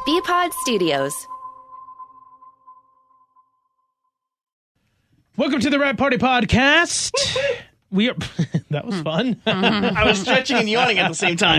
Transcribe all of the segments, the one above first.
Bpod Studios. Welcome to the Rap Party Podcast. We are. That was fun. I was stretching and yawning at the same time.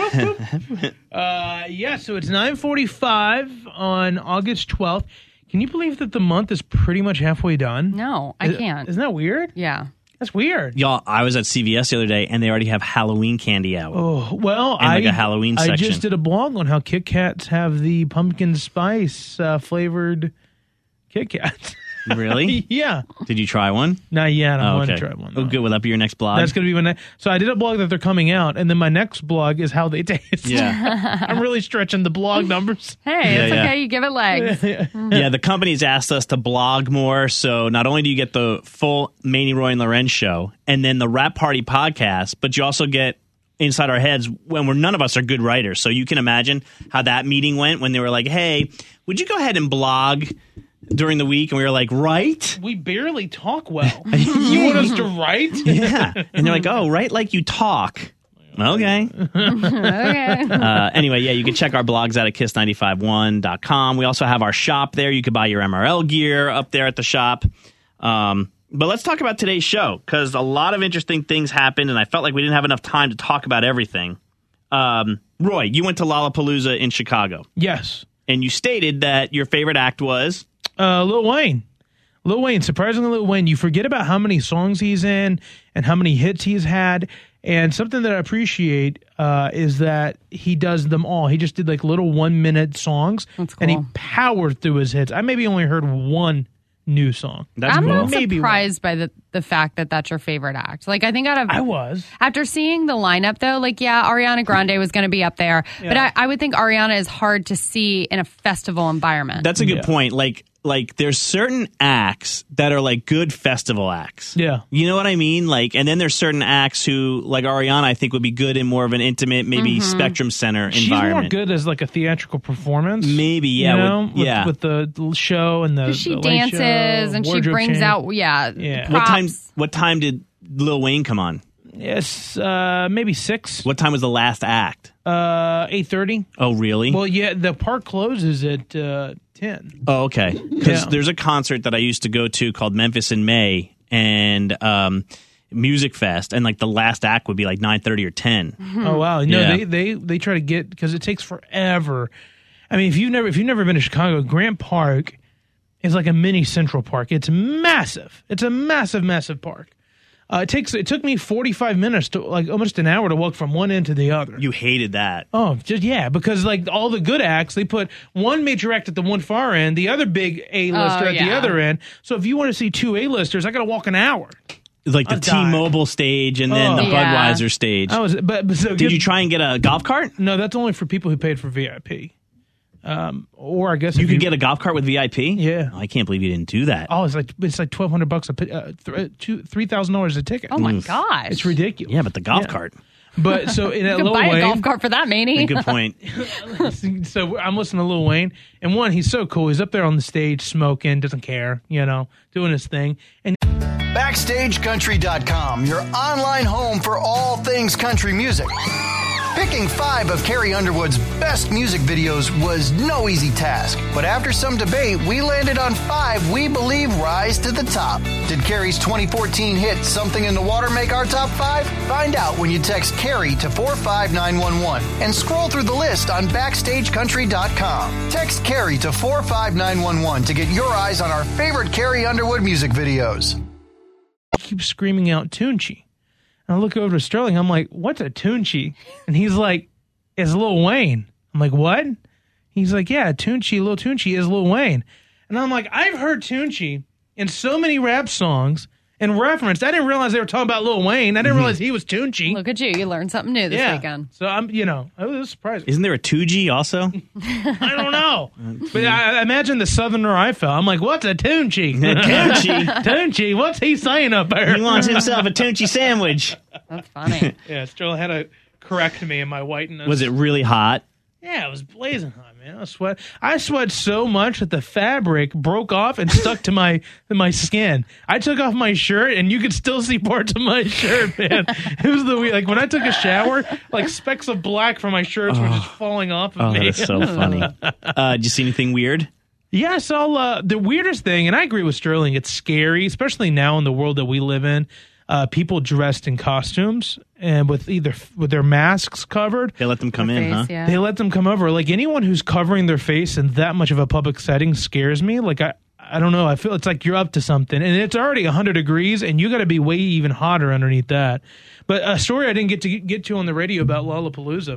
So it's 9:45 on August 12th. Can you believe that the month is pretty much halfway done? No, I can't. Isn't that weird? Yeah. That's weird. Y'all, I was at CVS the other day, and they already have Halloween candy out. Oh, well, And a Halloween I section. just did a blog on how Kit Kats have the pumpkin spice flavored Kit Kats. Really? Yeah. Did you try one? Not yet. I want to okay. try one. Oh, good. Will that be your next blog? That's going to be my So I did a blog that they're coming out, and then my next blog is how they taste. Yeah. I'm really stretching the blog numbers. Hey, it's yeah. okay. You give it legs. Yeah, the company's asked us to blog more, so not only do you get the full Maney, Roy, and Lorenz show, and then the Rap Party podcast, but you also get inside our heads when none of us are good writers. So you can imagine how that meeting went when they were like, hey, would you go ahead and blog during the week? And we were like, right? We barely talk well. You want us to write? Yeah. And they're like, oh, write like you talk. Okay. Okay. Anyway, yeah, you can check our blogs out at kiss951.com. We also have our shop there. You can buy your MRL gear up there at the shop. But let's talk about today's show, because a lot of interesting things happened, and I felt like we didn't have enough time to talk about everything. Roy, you went to Lollapalooza in Chicago. Yes. And you stated that your favorite act was... Lil Wayne. Lil Wayne, surprisingly Lil Wayne, you forget about how many songs he's in and how many hits he's had. And something that I appreciate is that he does them all. He just did like little 1 minute songs. That's cool. And he powered through his hits. I maybe only heard one new song. That's I'm cool. not Maybe surprised by the fact that that's your favorite act. Like, I think I was. after seeing the lineup, though, like, yeah, Ariana Grande was going to be up there. Yeah. But I would think Ariana is hard to see in a festival environment. That's a good Yeah. point. Like there's certain acts that are like good festival acts. Yeah. You know what I mean? Like, and then there's certain acts who, like Ariana, I think would be good in more of an intimate, maybe Spectrum Center She's environment. more good as like a theatrical performance. Maybe, yeah. You know, yeah. with the show and the 'Cause she the late dances show, and she wardrobe brings change. out, Yeah. props. What time did Lil Wayne come on? Yes, maybe 6. What time was the last act? 8:30. Oh, really? Well, yeah, the park closes at 10. Oh, okay. Because Yeah. there's a concert that I used to go to called Memphis in May, and Music Fest, and like the last act would be like 9:30 or 10. Oh wow! No, Yeah. they try to get, because it takes forever. I mean, if you've never been to Chicago, Grant Park is like a mini Central Park. It's massive. It's a massive park. It took me 45 minutes to, like, almost an hour to walk from one end to the other. You hated that. Oh, because like all the good acts, they put one major act at the one far end, the other big A-lister at the yeah. other end. So if you want to see two A-listers, I got to walk an hour. Like the I'm dying. T-Mobile stage and then Oh. the Yeah. Budweiser stage. Did you try and get a golf cart? No, that's only for people who paid for VIP. Or I guess You if could get a golf cart with VIP? Yeah. Oh, I can't believe you didn't do that. Oh, it's like $1,200 $3,000 a ticket. Oh, my gosh. It's ridiculous. Yeah, but the golf Yeah. cart. But so in You Lil could buy Wayne, a golf cart for that, Manny. Good point. so I'm listening to Lil Wayne, and one, he's so cool. He's up there on the stage smoking, doesn't care, doing his thing. And BackstageCountry.com, your online home for all things country music. Picking 5 of Carrie Underwood's best music videos was no easy task, but after some debate, we landed on 5 we believe rise to the top. Did Carrie's 2014 hit Something in the Water make our top 5? Find out when you text Carrie to 45911 and scroll through the list on BackstageCountry.com. Text Carrie to 45911 to get your eyes on our favorite Carrie Underwood music videos. he keeps screaming out Tunchi. And I look over to Sterling. I'm like, what's a Tunchi? And he's like, it's Lil Wayne. I'm like, what? He's like, yeah, Tunchi, Lil Tunchi is Lil Wayne. And I'm like, I've heard Tunchi in so many rap songs and referenced. I didn't realize they were talking about Lil Wayne. I didn't realize he was Tunchi. Look at you. You learned something new this weekend. So I'm, I was surprised. Isn't there a 2G also? I don't know. But I imagine the Southerner I felt. I'm like, what's a Tunchi? Tunchi. Tunchi, what's he saying up there? He wants himself a Tunchi sandwich. That's funny. Yeah, Sterling had to correct me in my whiteness. Was it really hot? Yeah, it was blazing hot, man. man. I sweat so much that the fabric broke off and stuck to my skin. I took off my shirt and you could still see parts of my shirt, man. It was like when I took a shower, like specks of black from my shirts were just falling off of me. That's so funny. Did you see anything weird? Yeah, I saw the weirdest thing, and I agree with Sterling. It's scary, especially now in the world that we live in. People dressed in costumes and with their masks covered. They let them come in, huh? Yeah. They let them come over. Like anyone who's covering their face in that much of a public setting scares me. Like I don't know. I feel it's like you're up to something, and it's already 100 degrees, and you got to be way even hotter underneath that. But a story I didn't get to on the radio about Lollapalooza.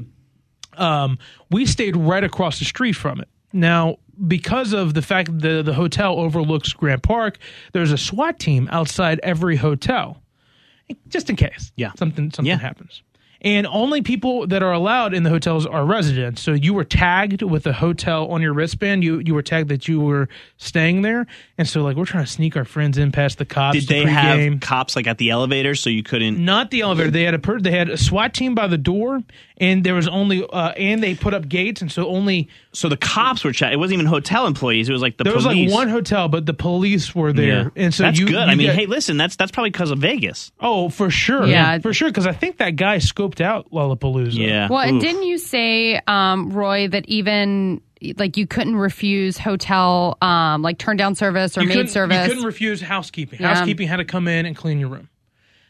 We stayed right across the street from it. Now, because of the fact that the hotel overlooks Grant Park, there's a SWAT team outside every hotel. Just in case something happens. And only people that are allowed in the hotels are residents. So you were tagged with a hotel on your wristband. You were tagged that you were staying there. And so, like, we're trying to sneak our friends in past the cops. Did they have cops, like, at the elevator so you couldn't? Not the elevator. They had a SWAT team by the door, and there was only and they put up gates, and so only. So the cops were chatting. It wasn't even hotel employees. It was like the police. There was like one hotel, but the police were there, and so that's good. I mean, hey, listen, that's probably because of Vegas. Oh, for sure, for sure. Because I think that guy scoped out Lollapalooza. Yeah. Well, and didn't you say, Roy, that even like you couldn't refuse hotel, like turn down service or maid service? You couldn't refuse housekeeping. Yeah. Housekeeping had to come in and clean your room.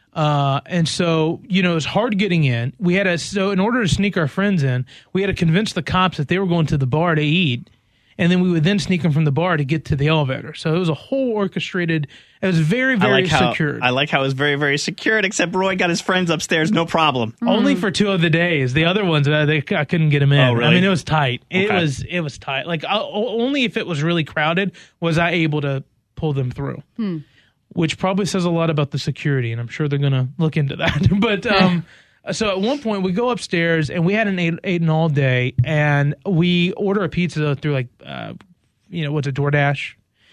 And so, it was hard getting in. So in order to sneak our friends in, we had to convince the cops that they were going to the bar to eat. And then we would then sneak them from the bar to get to the elevator. So it was a whole orchestrated. It was very, very secured. I like how it was very, very secured, except Roy got his friends upstairs, no problem. Only for 2 of the days. The other ones, I couldn't get them in. Oh, really? I mean, it was tight. Okay. It was tight. Like, only if it was really crowded was I able to pull them through. Which probably says a lot about the security, and I'm sure they're going to look into that. But so at one point, we go upstairs, and we hadn't eaten all day, and we order a pizza through, like, what's it, DoorDash?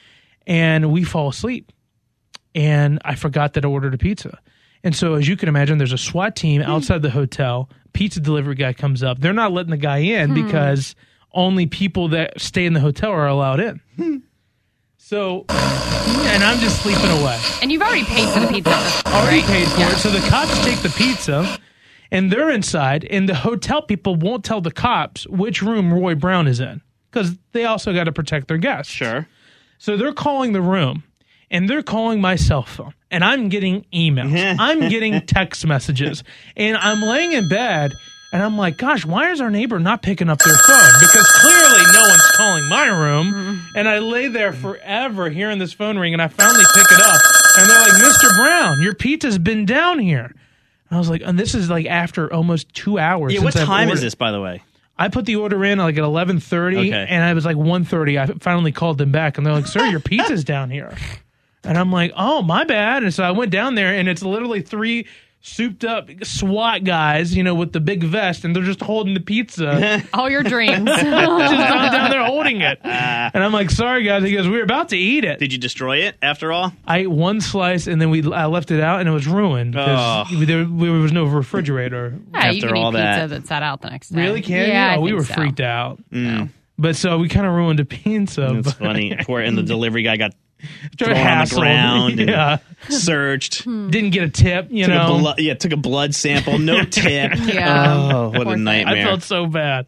And we fall asleep. And I forgot that I ordered a pizza. And so, as you can imagine, there's a SWAT team outside the hotel. Pizza delivery guy comes up. They're not letting the guy in because only people that stay in the hotel are allowed in. So, and I'm just sleeping away. And you've already paid for the pizza. Already paid for it. So the cops take the pizza, and they're inside, and the hotel people won't tell the cops which room Roy Brown is in because they also got to protect their guests. Sure. So they're calling the room, and they're calling my cell phone, and I'm getting emails. I'm getting text messages, and I'm laying in bed, and I'm like, gosh, why is our neighbor not picking up their phone? Because clearly no one's calling my room. And I lay there forever hearing this phone ring, and I finally pick it up. And they're like, Mr. Brown, your pizza's been down here. And I was like, and this is like after almost 2 hours. Yeah, what time is this, by the way? I put the order in like at 11:30, and I was like 1:30. I finally called them back, and they're like, sir, your pizza's down here. And I'm like, oh, my bad. And so I went down there, and it's literally 3 souped up SWAT guys, with the big vest, and they're just holding the pizza. All your dreams. Just down there holding it. And I'm like, sorry, guys. He goes, we were about to eat it. Did you destroy it after all? I ate one slice, and then I left it out, and it was ruined because there was no refrigerator. Yeah, you after can all eat pizza that. that sat out the next day. Really? Can yeah, you? I We think were so. freaked out. No. But so we kind of ruined a pizza. That's funny. And the delivery guy got thrown on the hassled. ground and Yeah. searched. Didn't get a tip, Took a blood sample, no tip. Yeah. Oh, what Poor a thing. nightmare. I felt so bad.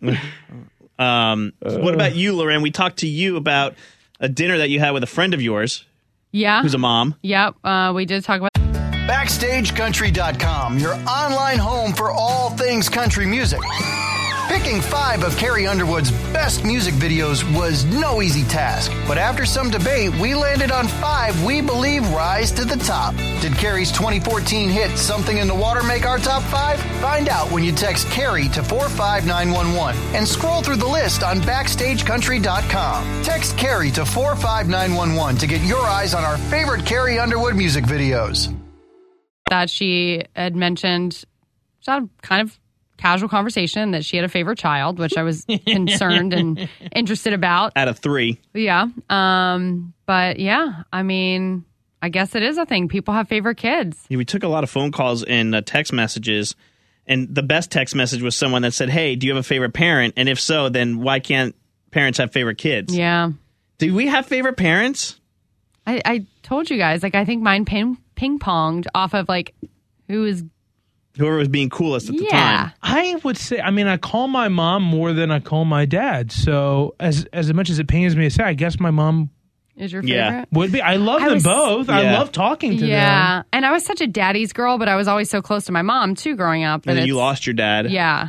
What about you, Loren? We talked to you about a dinner that you had with a friend of yours Yeah. who's a mom. Yep. We did talk about. BackstageCountry.com, your online home for all things country music. Picking 5 of Carrie Underwood's best music videos was no easy task, but after some debate, we landed on 5 we believe rise to the top. Did Carrie's 2014 hit Something in the Water make our top 5? Find out when you text Carrie to 45911 and scroll through the list on BackstageCountry.com. Text Carrie to 45911 to get your eyes on our favorite Carrie Underwood music videos. That she had mentioned, she had a kind of casual conversation that she had a favorite child, which I was concerned and interested about. Out of 3. Yeah. But yeah, I mean, I guess it is a thing. People have favorite kids. Yeah, we took a lot of phone calls and text messages, and the best text message was someone that said, hey, do you have a favorite parent? And if so, then why can't parents have favorite kids. Yeah. Do we have favorite parents? I told you guys, like, I think mine ping-ponged off of, like, Whoever was being coolest at the yeah. time. I would say, I mean, I call my mom more than I call my dad. So as much as it pains me to say, I guess my mom Is your Yeah. favorite? would be. I love them both. I Yeah. love talking to them. Yeah. And I was such a daddy's girl, but I was always so close to my mom, too, growing up. And then it's- you lost your dad. Yeah.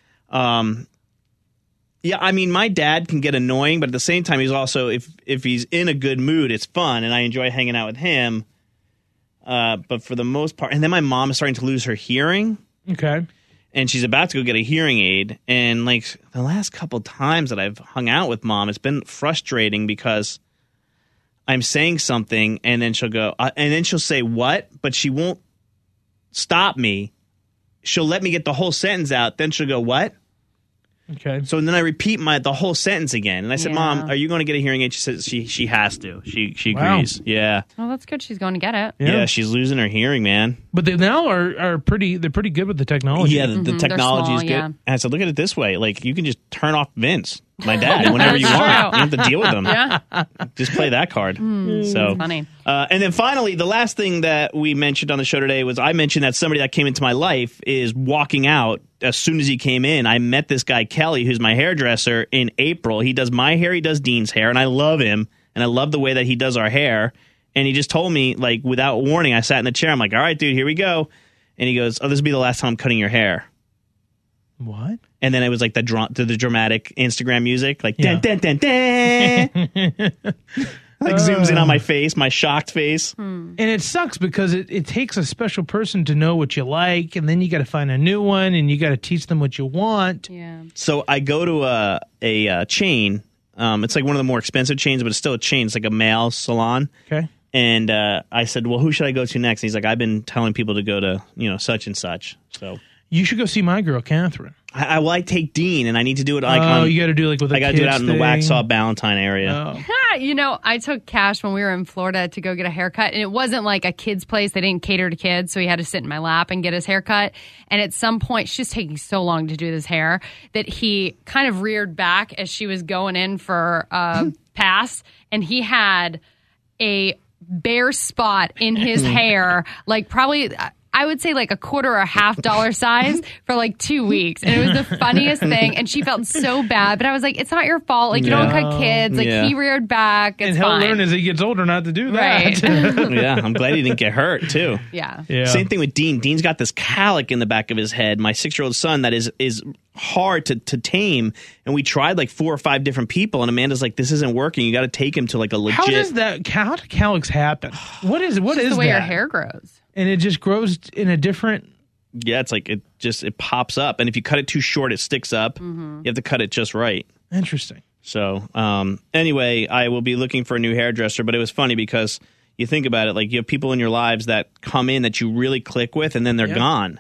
Yeah, I mean, my dad can get annoying, but at the same time, he's also, if he's in a good mood, it's fun, and I enjoy hanging out with him. But for the most part, and then my mom is starting to lose her hearing, Okay. and she's about to go get a hearing aid. And like the last couple times that I've hung out with mom, it's been frustrating because I'm saying something, and then she'll go, and then she'll say what, but she won't stop me. She'll let me get the whole sentence out, then she'll go, what? Okay. So then I repeat the whole sentence again. And I said, Yeah. Mom, are you going to get a hearing aid? She says she has to. She Wow. agrees. Yeah. Well, that's good. She's going to get it. Yeah, she's losing her hearing, man. But they now are pretty. They're pretty good with the technology. Yeah, the they're technology is small, good. yeah. And I said, look at it this way. Like, you can just turn off Vince, my dad, whenever you That's want. true. You don't have to deal with him. Yeah. Just play that card. So Funny. And then finally, the last thing that we mentioned on the show today was I mentioned that somebody that came into my life is walking out as soon as he came in. I met this guy, Kelly, who's my hairdresser, in April. He does my hair, he does Dean's hair, and I love him, and I love the way that he does our hair. And he just told me, like, without warning, I sat in the chair. I'm like, all right, dude, here we go. And he goes, oh, this will be the last time I'm cutting your hair. What? And then it was like the dramatic Instagram music, like, Yeah. dun, dun, dun, dun. Like zooms in on my face, my shocked face. And it sucks because it takes a special person to know what you like, and then you got to find a new one, and you got to teach them what you want. Yeah. So I go to a chain. It's like one of the more expensive chains, but it's still a chain. It's like a male salon. Okay. And I said, well, who should I go to next? And he's like, I've been telling people to go to, such and such. So You should go see my girl, Catherine. I take Dean, and I need to do it. Like You got to do like with the I got to do it out in the thing. Waxhaw Ballantyne area. Oh. I took Cash when we were in Florida to go get a haircut, and it wasn't like a kid's place. They didn't cater to kids, so he had to sit in my lap and get his haircut. And at some point, she's taking so long to do this hair that he kind of reared back as she was going in for pass, and he had a bare spot in his hair, like probably I would say like a quarter or $half size for like 2 weeks. And it was the funniest thing. And she felt so bad. But I was like, it's not your fault. Like, you don't cut kids. Like, he reared back. It's And he'll fine. learn as he gets older not to do that. Right. Yeah, I'm glad he didn't get hurt, too. Yeah. Yeah. Same thing with Dean. Dean's got this calic in the back of his head, my 6-year-old son, that is hard to tame. And we tried like 4 or 5 different people, and Amanda's like, this isn't working. You got to take him to like a legit. How does that? How do calics happen? What is It's that? the way your hair grows. And it just grows in a different. Yeah, it's like it pops up, and if you cut it too short, it sticks up. You have to cut it just right. Interesting. So anyway, I will be looking for a new hairdresser, but it was funny because you think about it, like you have people in your lives that come in that you really click with, and then they're gone.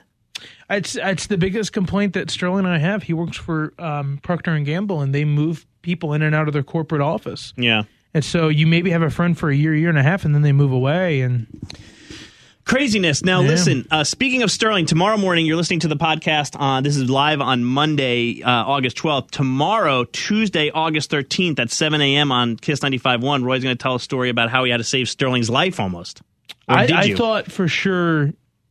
It's the biggest complaint that Sterling and I have. He works for Procter and Gamble, and they move people in and out of their corporate office. Yeah. And so you maybe have a friend for a year and a half, and then they move away. And Craziness. Now, Yeah. listen, speaking of Sterling, tomorrow morning, you're listening to the podcast this is live on Monday, August 12th. Tomorrow, Tuesday, August 13th at 7 a.m. on Kiss 95.1, Roy's going to tell a story about how he had to save Sterling's life almost. Or did I you? thought for sure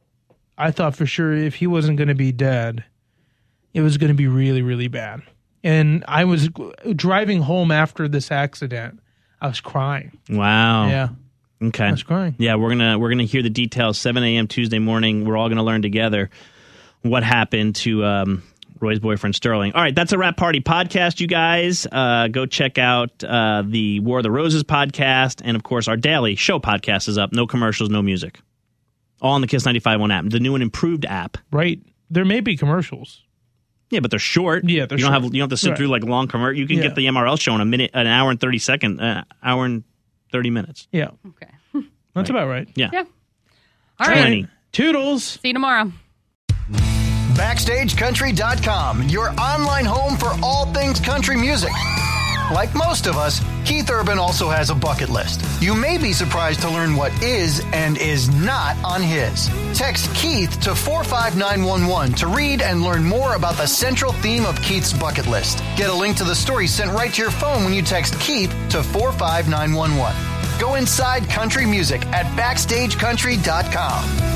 if he wasn't going to be dead, it was going to be really, really bad. And I was driving home after this accident. I was crying. Wow. Yeah, Okay. I was crying. Yeah, we're gonna hear the details 7 a.m. Tuesday morning. We're all gonna learn together what happened to Roy's boyfriend Sterling. All right, that's a Rap Party podcast, you guys. Go check out the War of the Roses podcast, and of course our daily show podcast is up. No commercials, no music. All on the Kiss 95.1 app, the new and improved app. Right. There may be commercials. Yeah, but they're short. Yeah, they're you don't short. have to sit Right. through like long commercial. You can get the MRL show in an hour and 30 seconds, hour and 30 minutes. Yeah, Okay. that's about right. Yeah. Yeah. All right. 20. Toodles. See you tomorrow. BackstageCountry.com, your online home for all things country music. Like most of us, Keith Urban also has a bucket list. You may be surprised to learn what is and is not on his. Text Keith to 45911 to read and learn more about the central theme of Keith's bucket list. Get a link to the story sent right to your phone when you text Keith to 45911. Go inside country music at BackstageCountry.com.